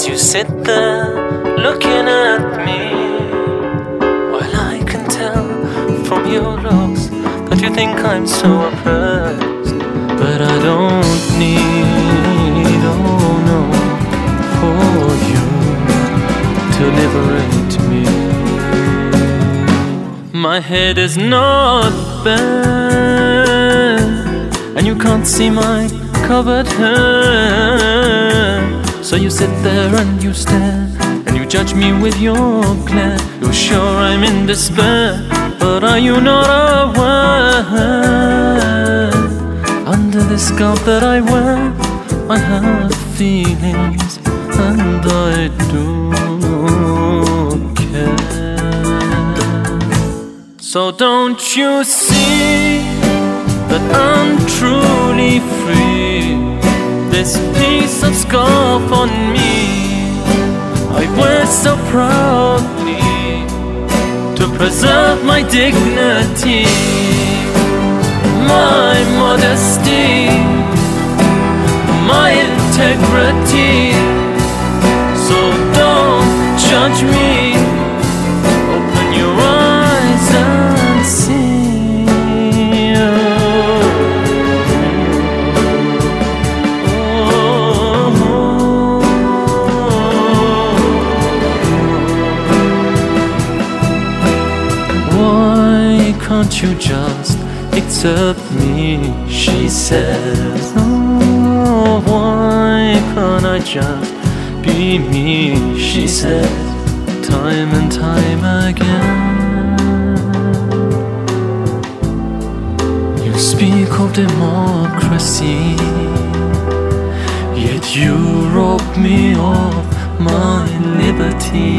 as you sit there looking at me, while I can tell from your looks that you think I'm so oppressed. But I don't need, oh no, for you to liberate me. My head is not bare, and you can't see my covered hair. So you sit there and you stare, and you judge me with your glare. You're sure I'm in despair, but are you not aware? Under this scarf that I wear, I have feelings, and I do care. So don't you see that I'm truly free? This piece of scarf on me I wear so proudly to preserve my dignity, my modesty, my integrity. So don't judge me, open your eyes and see. Can't you just accept me? She says. Oh, why can't I just be me? She says, time and time again. You speak of democracy, yet you rob me of my liberty.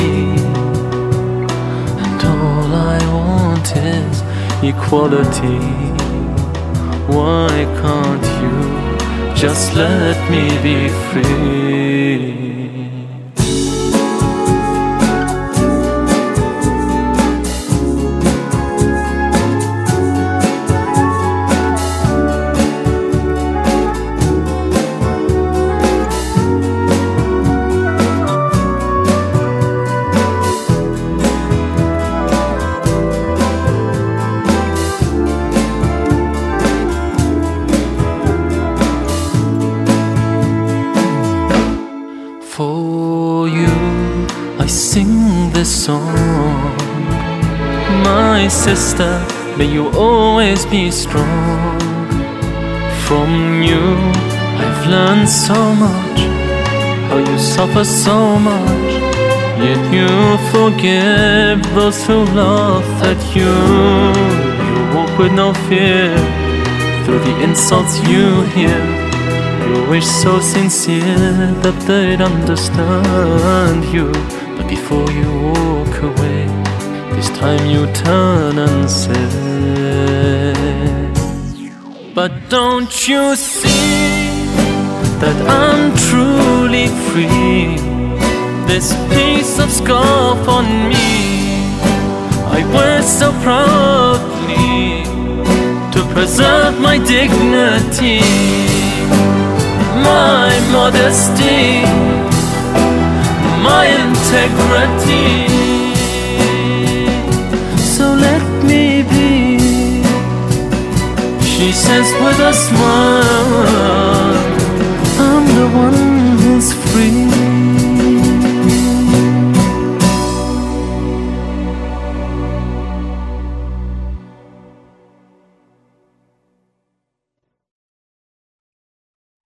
And all I want is equality. Why can't you just let me be free? For you, I sing this song. My sister, may you always be strong. From you, I've learned so much, how you suffer so much, yet you forgive those who laugh at you. You walk with no fear through the insults you hear. You wish so sincere that they'd understand you. But before you walk away, this time you turn and say, but don't you see that I'm truly free? This piece of scarf on me I wear so proudly to preserve my dignity, my modesty, my integrity. So let me be, she says with a smile.